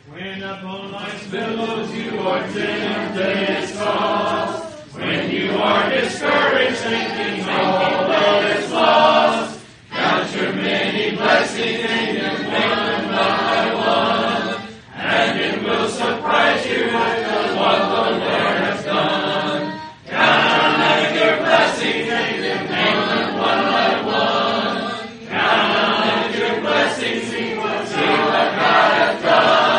When upon life's billows you are tempted tossed, when you are discouraged, thinking all is lost, count your many blessings, name them one by one, and it will surprise you at what the Lord has done. Count your blessings, name them one by one, count your blessings, see what God has done.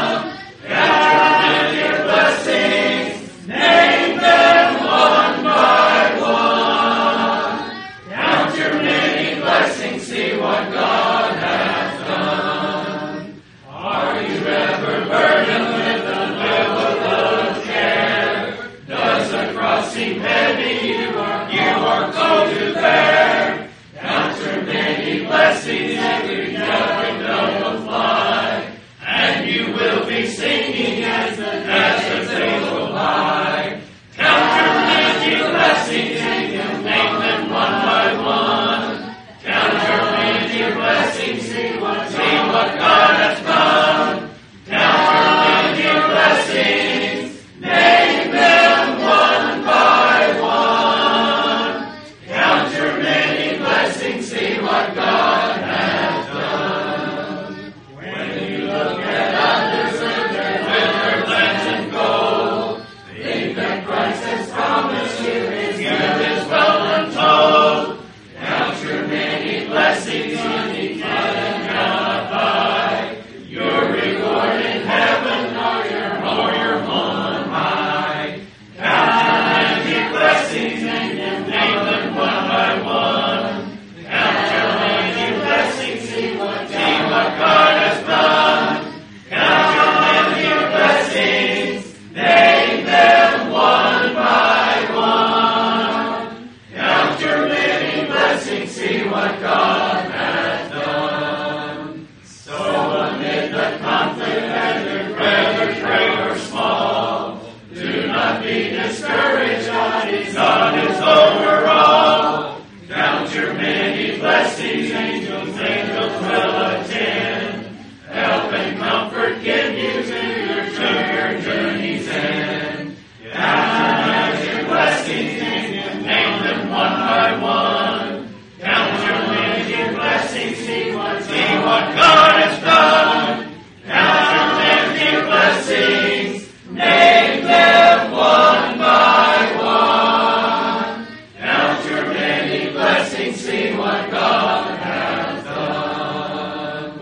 See what God has done. Are you ever burdened with a level of care? Does the cross seem heavy you are called to bear? Count your many blessings, every dove will fly, and you will be singing.